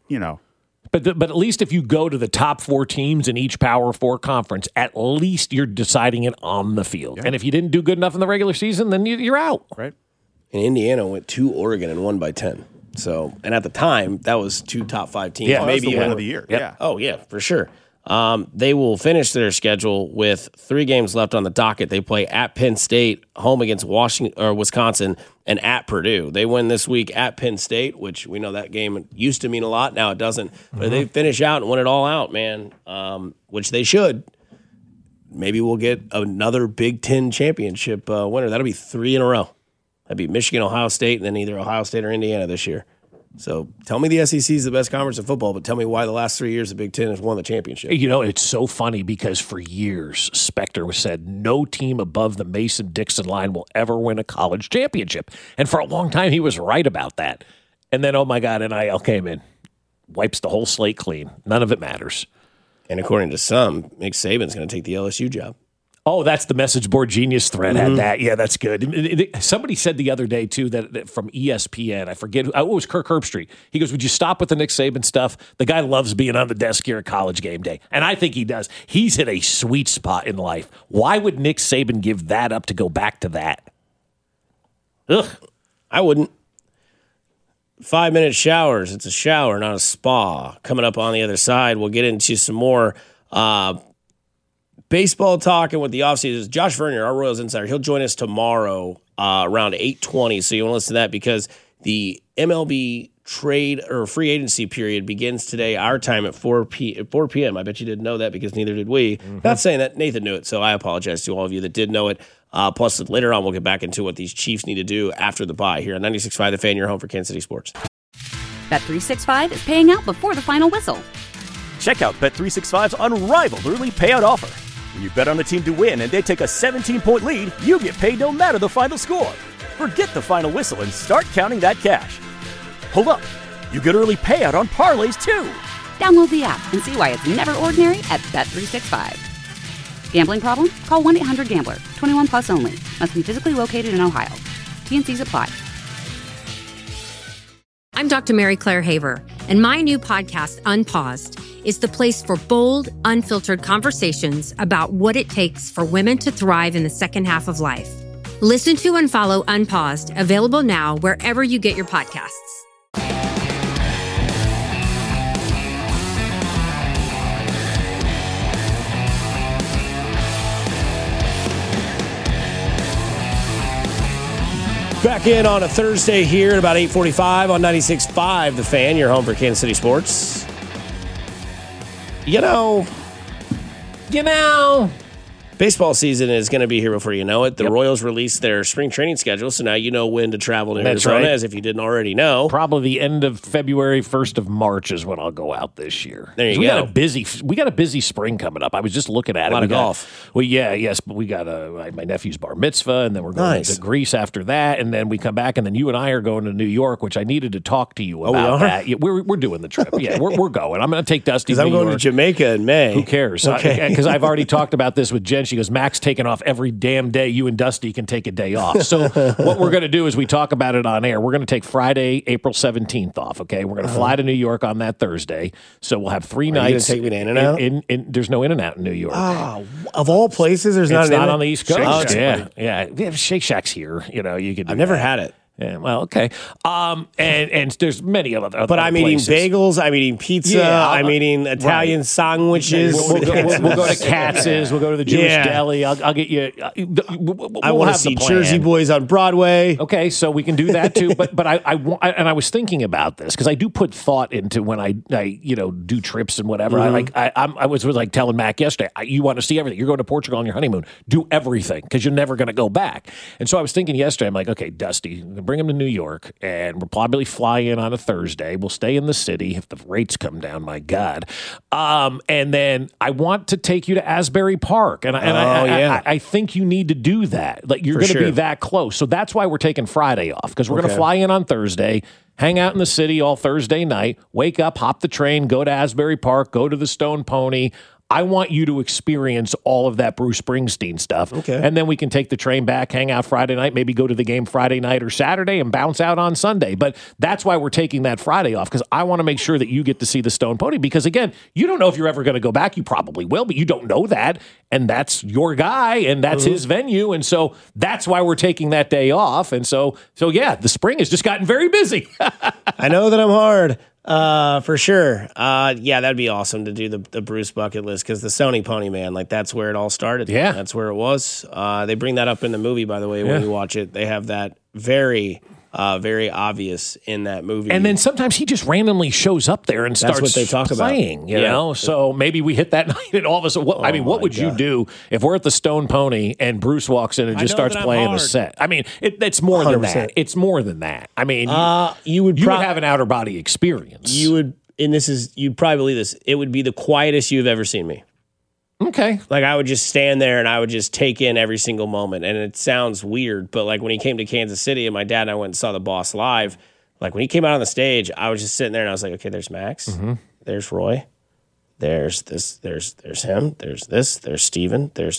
But at least if you go to the top 4 teams in each Power 4 conference, at least you're deciding it on the field. Yeah. And if you didn't do good enough in the regular season, then you're out. Right. And Indiana went to Oregon and won by 10. So, and at the time, that was 2 top 5 teams. Yeah, maybe the win of the year. Yep. Yeah. Oh, yeah, for sure. They will finish their schedule with 3 games left on the docket. They play at Penn State, home against Wisconsin, and at Purdue. They win this week at Penn State, which we know that game used to mean a lot. Now it doesn't. But they finish out and win it all out, man, which they should. Maybe we'll get another Big Ten championship winner. That'll be 3 in a row. That'd be Michigan, Ohio State, and then either Ohio State or Indiana this year. So tell me the SEC is the best conference in football, but tell me why the last 3 years the Big Ten has won the championship. It's so funny because for years, Spector said no team above the Mason-Dixon line will ever win a college championship. And for a long time, he was right about that. And then, oh my God, NIL came in. Wipes the whole slate clean. None of it matters. And according to some, Nick Saban's going to take the LSU job. Oh, that's the message board genius thread had that. Yeah, that's good. Somebody said the other day, too, that from ESPN, I forget, it was Kirk Herbstreit. He goes, would you stop with the Nick Saban stuff? The guy loves being on the desk here at College Game Day. And I think he does. He's hit a sweet spot in life. Why would Nick Saban give that up to go back to that? Ugh, I wouldn't. 5-minute showers. It's a shower, not a spa. Coming up on the other side, we'll get into some more baseball talk and what the offseason is. Josh Vernier, our Royals insider, he'll join us tomorrow around 8:20. So you want to listen to that because the MLB trade or free agency period begins today, our time at 4 p.m. I bet you didn't know that because neither did we. Not saying that Nathan knew it, so I apologize to all of you that did know it. Plus, later on, we'll get back into what these Chiefs need to do after the bye here on 96.5 The Fan, your home for Kansas City sports. Bet365 is paying out before the final whistle. Check out Bet365's unrivaled early payout offer. When you bet on a team to win and they take a 17-point lead, you get paid no matter the final score. Forget the final whistle and start counting that cash. Hold up. You get early payout on parlays, too. Download the app and see why it's never ordinary at Bet365. Gambling problem? Call 1-800-GAMBLER. 21 plus only. Must be physically located in Ohio. T&Cs apply. I'm Dr. Mary Claire Haver, and my new podcast, Unpaused, is the place for bold, unfiltered conversations about what it takes for women to thrive in the second half of life. Listen to and follow Unpaused, available now wherever you get your podcasts. Back in on a Thursday here at about 8:45 on 96.5 The Fan, your home for Kansas City sports. You know, baseball season is going to be here before you know it. The Royals released their spring training schedule, so now you know when to travel to Arizona, as if you didn't already know. Probably the end of February, 1st of March is when I'll go out this year. There you go. We got a busy spring coming up. I was just looking at it. A lot of golf. Well, but we got my nephew's bar mitzvah, and then we're going to Greece after that, and then we come back, and then you and I are going to New York, which I needed to talk to you about that. Yeah, we're doing the trip. Yeah, we're going. I'm going to take Dusty to New York. Because I'm going to Jamaica in May. Who cares? Because I've already talked about this with Jen. She goes, Max taking off every damn day. You and Dusty can take a day off. So what we're going to do is we talk about it on air. We're going to take Friday, April 17th off, okay? We're going to fly to New York on that Thursday. So we'll have 3 nights. Are you going to take me to In-N-Out? There's no In-N-Out in New York. Oh, of all places, there's not an In-N-Out? on the East Coast. Yeah. Yeah. Shake Shack's here. You know, you could. I've never had it. Yeah, well, okay. And there's many other But I'm eating places. bagels. I'm eating pizza. I'm eating Italian sandwiches. We'll go to Katz's. We'll go to the Jewish deli. I'll get you. I want to see Jersey Boys on Broadway. Okay, so we can do that too. But I was thinking about this because I do put thought into when I do trips and whatever. I was like telling Mac yesterday, you want to see everything. You're going to Portugal on your honeymoon. Do everything because you're never going to go back. And so I was thinking yesterday, I'm like, okay, Dusty, bring him to New York, and we'll probably fly in on a Thursday. We'll stay in the city if the rates come down. My God! And then I want to take you to Asbury Park, and I think you need to do that. Like you're going to be that close, so that's why we're taking Friday off because we're going to fly in on Thursday. Hang out in the city all Thursday night. Wake up, hop the train, go to Asbury Park, go to the Stone Pony. I want you to experience all of that Bruce Springsteen stuff. Okay. And then we can take the train back, hang out Friday night, maybe go to the game Friday night or Saturday and bounce out on Sunday. But that's why we're taking that Friday off, because I want to make sure that you get to see the Stone Pony. Because, again, you don't know if you're ever going to go back. You probably will, but you don't know that. And that's your guy, and that's his venue. And so that's why we're taking that day off. And so yeah, the spring has just gotten very busy. I know that I'm hard. For sure. Yeah, that'd be awesome to do the Bruce bucket list because the Stony Pony, man, like that's where it all started. Yeah. That's where it was. They bring that up in the movie, by the way, when you watch it. They have that very obvious in that movie. And then sometimes he just randomly shows up there and starts what they talk playing, about. you know? So maybe we hit that night and all of a sudden, what would you do if we're at the Stone Pony and Bruce walks in and just starts playing the set? I mean, it's more 100%. Than that. It's more than that. I mean, you would have an outer body experience. You would, and you'd probably believe this, it would be the quietest you've ever seen me. Okay. Like I would just stand there and I would just take in every single moment. And it sounds weird, but like when he came to Kansas City and my dad and I went and saw the Boss live, like when he came out on the stage, I was just sitting there and I was like, okay, there's Max, there's Roy, there's him, there's this, there's Steven, there's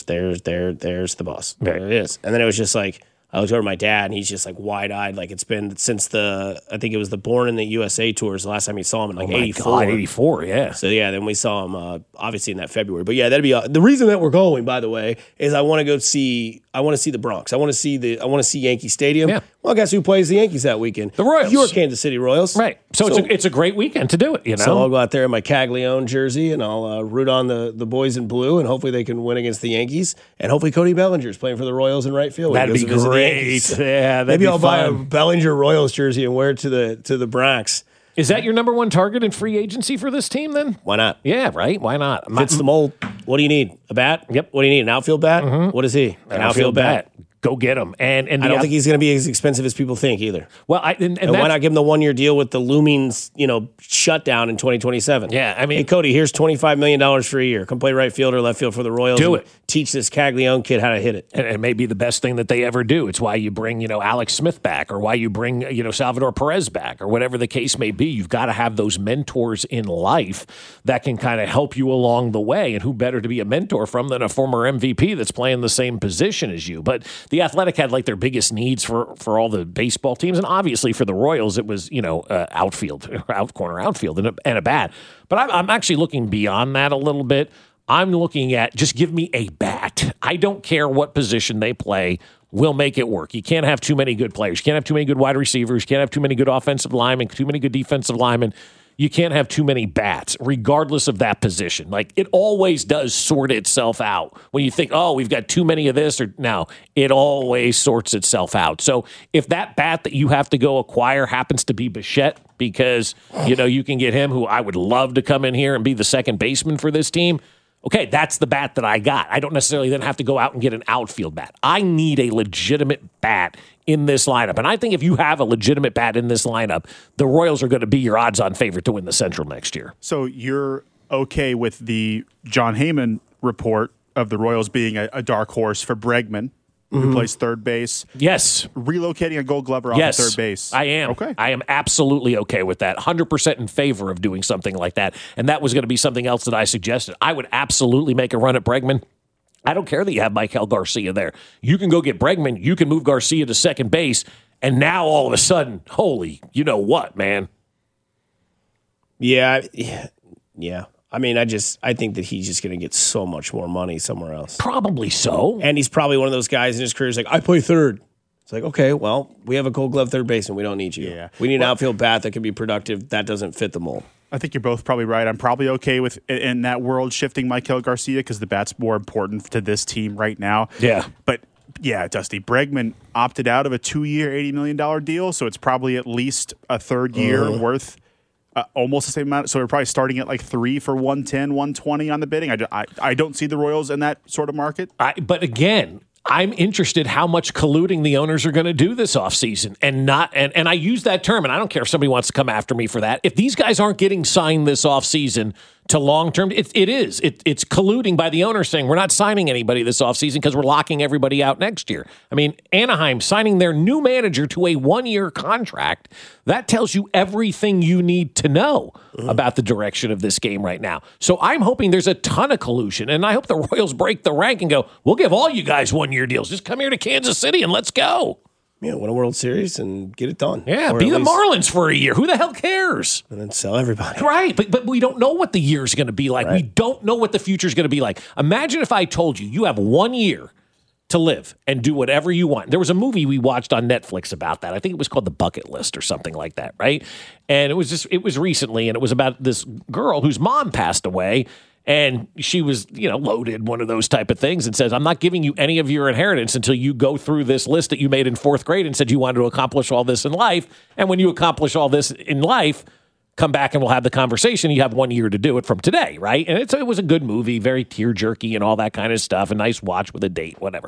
the Boss. There it is. And then it was just like, I looked over at my dad, and he's just like wide-eyed. Like it's been since I think it was the Born in the USA tours. The last time we saw him in like 84. God, 84, yeah. So yeah, then we saw him obviously in that February. But yeah, that'd be the reason that we're going. By the way, is I want to go see. I want to see the Bronx. I want to see Yankee Stadium. Yeah. Well, guess who plays the Yankees that weekend? The Royals. Your Kansas City Royals. Right. So it's a great weekend to do it. You know. So I'll go out there in my Caglione jersey and I'll root on the boys in blue, and hopefully they can win against the Yankees, and hopefully Cody Bellinger's playing for the Royals in right field. That'd be great. Yeah, maybe I'll buy a Bellinger Royals jersey and wear it to the Bronx. Is that your number one target in free agency for this team then? Why not? Yeah, right. Why not? Fits the mold. What do you need? A bat? Yep. What do you need? An outfield bat? What is he? An outfield bat. Go get him. And I don't think he's going to be as expensive as people think either. Well, and why not give him the 1-year deal with the looming, shutdown in 2027? Yeah, I mean, hey, Cody, here's $25 million for a year. Come play right field or left field for the Royals. Do it. Teach this Caglione kid how to hit it. And it may be the best thing that they ever do. It's why you bring, Alex Smith back, or why you bring, Salvador Perez back, or whatever the case may be. You've got to have those mentors in life that can kind of help you along the way. And who better to be a mentor from than a former MVP that's playing the same position as you? But the Athletic had like their biggest needs for all the baseball teams, and obviously for the Royals it was outfield, corner outfield, and a bat. But I'm actually looking beyond that a little bit. I'm looking at just give me a bat. I don't care what position they play. We'll make it work. You can't have too many good players. You can't have too many good wide receivers. You can't have too many good offensive linemen, too many good defensive linemen. You can't have too many bats, regardless of that position. Like, it always does sort itself out. When you think, oh, we've got too many of this, or no, it always sorts itself out. So if that bat that you have to go acquire happens to be Bichette, because, you can get him, who I would love to come in here and be the second baseman for this team, okay, that's the bat that I got. I don't necessarily then have to go out and get an outfield bat. I need a legitimate bat in this lineup. And I think if you have a legitimate bat in this lineup, the Royals are going to be your odds-on favorite to win the Central next year. So you're okay with the John Heyman report of the Royals being a dark horse for Bregman, who plays third base? Yes. Relocating a Gold Glover off of third base? I am. Okay. I am absolutely okay with that. 100% in favor of doing something like that. And that was going to be something else that I suggested. I would absolutely make a run at Bregman. I don't care that you have Michael Garcia there. You can go get Bregman. You can move Garcia to second base. And now all of a sudden, holy, you know what, man? Yeah. I mean, I think that he's just going to get so much more money somewhere else. Probably so. And he's probably one of those guys in his career who's like, I play third. It's like, okay, well, we have a Gold Glove third baseman. We don't need you. Yeah. We need an outfield bat that can be productive. That doesn't fit the mold. I think you're both probably right. I'm probably okay with, in that world, shifting Maikel Garcia because the bat's more important to this team right now. Yeah. But, yeah, Dusty, Bregman opted out of a 2-year, $80 million deal, so it's probably at least a third year worth almost the same amount. So we're probably starting at like 3 for 110, 120 on the bidding. I don't see the Royals in that sort of market. But again, I'm interested how much colluding the owners are going to do this offseason and I use that term, and I don't care if somebody wants to come after me for that. If these guys aren't getting signed this offseason to long-term, it's colluding by the owners saying we're not signing anybody this offseason because we're locking everybody out next year. I mean, Anaheim signing their new manager to a 1-year contract, that tells you everything you need to know about the direction of this game right now. So I'm hoping there's a ton of collusion, and I hope the Royals break the rank and go, we'll give all you guys 1-year deals. Just come here to Kansas City and let's go. Yeah, win a World Series and get it done. Yeah, or be the Marlins for a year. Who the hell cares? And then sell everybody. Right, but we don't know what the year's going to be like. Right. We don't know what the future's going to be like. Imagine if I told you you have 1 year to live and do whatever you want. There was a movie we watched on Netflix about that. I think it was called The Bucket List or something like that, right? And it was recently, and it was about this girl whose mom passed away. And she was, loaded, one of those type of things, and says, I'm not giving you any of your inheritance until you go through this list that you made in 4th grade and said you wanted to accomplish all this in life. And when you accomplish all this in life, come back and we'll have the conversation. You have 1 year to do it from today, right? And it was a good movie, very tear-jerky and all that kind of stuff, a nice watch with a date, whatever.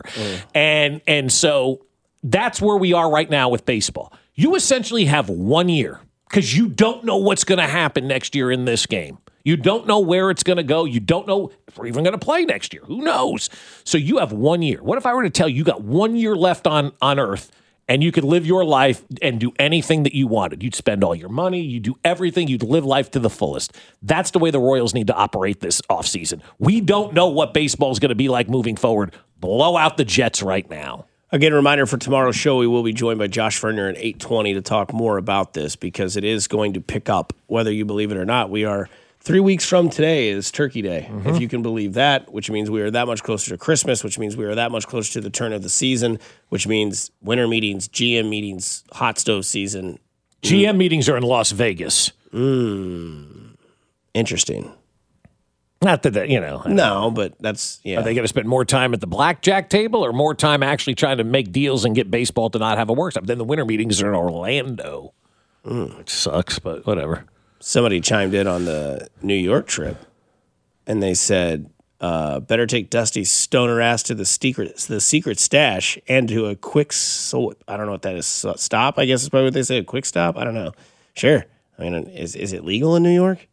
And so that's where we are right now with baseball. You essentially have 1 year because you don't know what's going to happen next year in this game. You don't know where it's going to go. You don't know if we're even going to play next year. Who knows? So you have 1 year. What if I were to tell you got 1 year left on Earth and you could live your life and do anything that you wanted? You'd spend all your money. You'd do everything. You'd live life to the fullest. That's the way the Royals need to operate this offseason. We don't know what baseball is going to be like moving forward. Blow out the Jets right now. Again, a reminder for tomorrow's show, we will be joined by Josh Ferner at 8:20 to talk more about this because it is going to pick up, whether you believe it or not. We are 3 weeks from today is Turkey Day, if you can believe that, which means we are that much closer to Christmas, which means we are that much closer to the turn of the season, which means winter meetings, GM meetings, hot stove season. GM meetings are in Las Vegas. Interesting. Not that, No, but that's, yeah. Are they going to spend more time at the blackjack table or more time actually trying to make deals and get baseball to not have a workshop? Then the winter meetings are in Orlando, which sucks, but whatever. Somebody chimed in on the New York trip, and they said, better take Dusty's stoner ass to the secret stash and to a quick, I don't know what that is, stop, I guess is probably what they say, a quick stop? I don't know. Sure. I mean, is it legal in New York?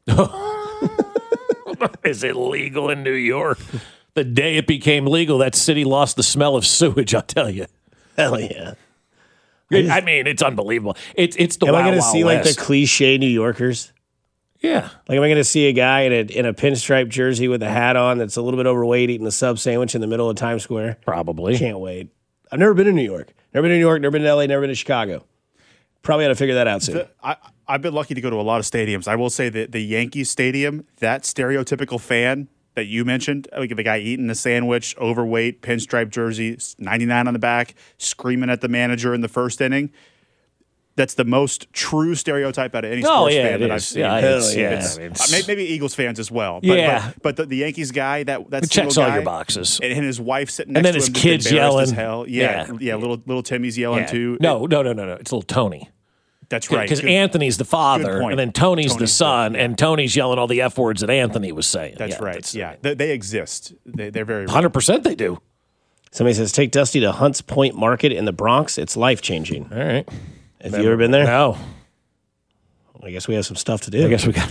Is it legal in New York? The day it became legal, that city lost the smell of sewage, I'll tell you. Hell yeah. I mean, it's unbelievable. It's the Am Wild I going to Wild see West. like the cliche New Yorkers? Yeah. Like, am I going to see a guy in a pinstripe jersey with a hat on that's a little bit overweight eating a sub sandwich in the middle of Times Square? Probably. Can't wait. I've never been to New York. Never been to New York, never been to LA, never been to Chicago. Probably ought to figure that out soon. I've been lucky to go to a lot of stadiums. I will say that the Yankees Stadium, that stereotypical fan that you mentioned, like the guy eating a sandwich, overweight, pinstripe jersey, 99 on the back, screaming at the manager in the first inning. That's the most true stereotype out of any sports fan that I've seen. Maybe Eagles fans as well. But the Yankees guy, that's checks all your boxes. And his wife sitting next to him. And then his kids yelling. As hell. Yeah, little Timmy's yelling too. No. It's little Tony. That's right. Because Anthony's the father, and then Tony's the son, and Tony's yelling all the F words that Anthony was saying. That's right. They exist. They're very 100% they do. Somebody says, take Dusty to Hunts Point Market in the Bronx. It's life-changing. All right. Have you ever been there? No. I guess we have some stuff to do. I guess we got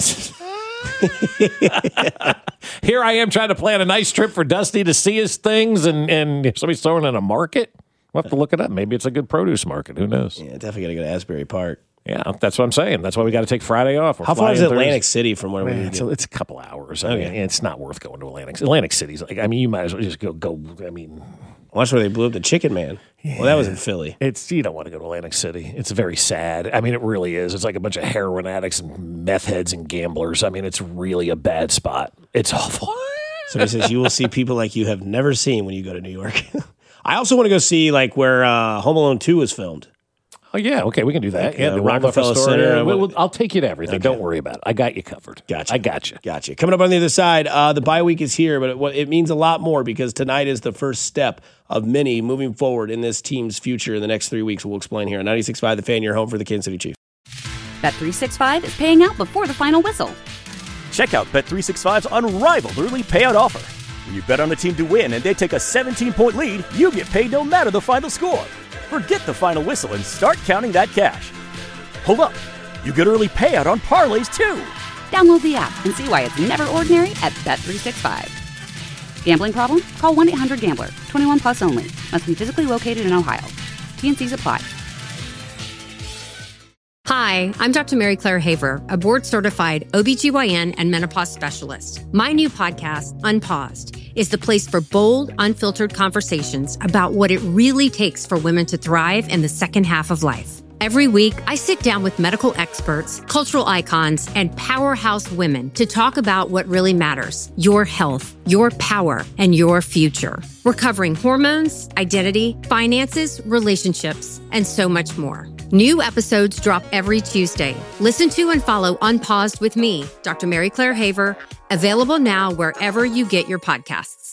Here I am trying to plan a nice trip for Dusty to see his things, and somebody's throwing in a market. We'll have to look it up. Maybe it's a good produce market. Who knows? Yeah, definitely got to go to Asbury Park. Yeah, that's what I'm saying. That's why we got to take Friday off. How far is Atlantic City from where we live? It's a couple hours. I mean, it's not worth going to Atlantic City's like, I mean, you might as well just go. I mean, watch where they blew up the Chicken Man. Yeah. Well, that was in Philly. You don't want to go to Atlantic City. It's very sad. I mean, it really is. It's like a bunch of heroin addicts and meth heads and gamblers. I mean, it's really a bad spot. It's awful. Somebody says you will see people like you have never seen when you go to New York. I also want to go see like where Home Alone 2 was filmed. Oh, yeah. Okay, we can do that. Yeah, the Rockefeller Center. I'll take you to everything. Okay. Don't worry about it. I got you covered. Gotcha. I got you. Gotcha. Coming up on the other side, the bye week is here, but it means a lot more because tonight is the first step of many moving forward in this team's future in the next 3 weeks. We'll explain here on 96.5 The Fan, your home for the Kansas City Chiefs. Bet365 is paying out before the final whistle. Check out Bet365's unrivaled early payout offer. When you bet on a team to win and they take a 17-point lead, you get paid no matter the final score. Forget the final whistle and start counting that cash. Hold up. You get early payout on parlays, too. Download the app and see why it's never ordinary at Bet365. Gambling problem? Call 1-800-GAMBLER. 21 plus only. Must be physically located in Ohio. T&Cs apply. Hi, I'm Dr. Mary Claire Haver, a board-certified OBGYN and menopause specialist. My new podcast, Unpaused, is the place for bold, unfiltered conversations about what it really takes for women to thrive in the second half of life. Every week, I sit down with medical experts, cultural icons, and powerhouse women to talk about what really matters: your health, your power, and your future. We're covering hormones, identity, finances, relationships, and so much more. New episodes drop every Tuesday. Listen to and follow Unpaused with me, Dr. Mary Claire Haver, available now wherever you get your podcasts.